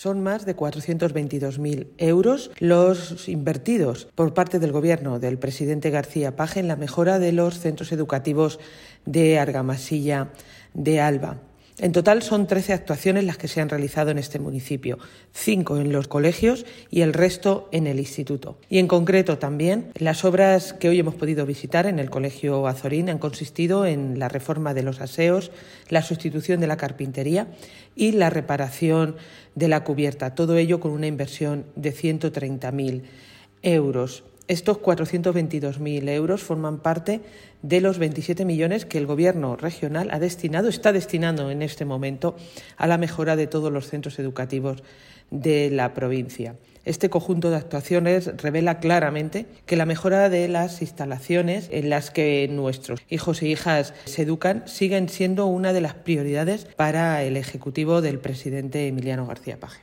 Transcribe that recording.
Son más de 422.000 euros los invertidos por parte del Gobierno del presidente García Page en la mejora de los centros educativos de Argamasilla de Alba. En total son 13 actuaciones las que se han realizado en este municipio, 5 en los colegios y el resto en el instituto. Y en concreto también las obras que hoy hemos podido visitar en el Colegio Azorín han consistido en la reforma de los aseos, la sustitución de la carpintería y la reparación de la cubierta, todo ello con una inversión de 130.000 euros. Estos 422.000 euros forman parte de los 27 millones que el Gobierno regional está destinando en este momento a la mejora de todos los centros educativos de la provincia. Este conjunto de actuaciones revela claramente que la mejora de las instalaciones en las que nuestros hijos e hijas se educan siguen siendo una de las prioridades para el Ejecutivo del presidente Emiliano García Page.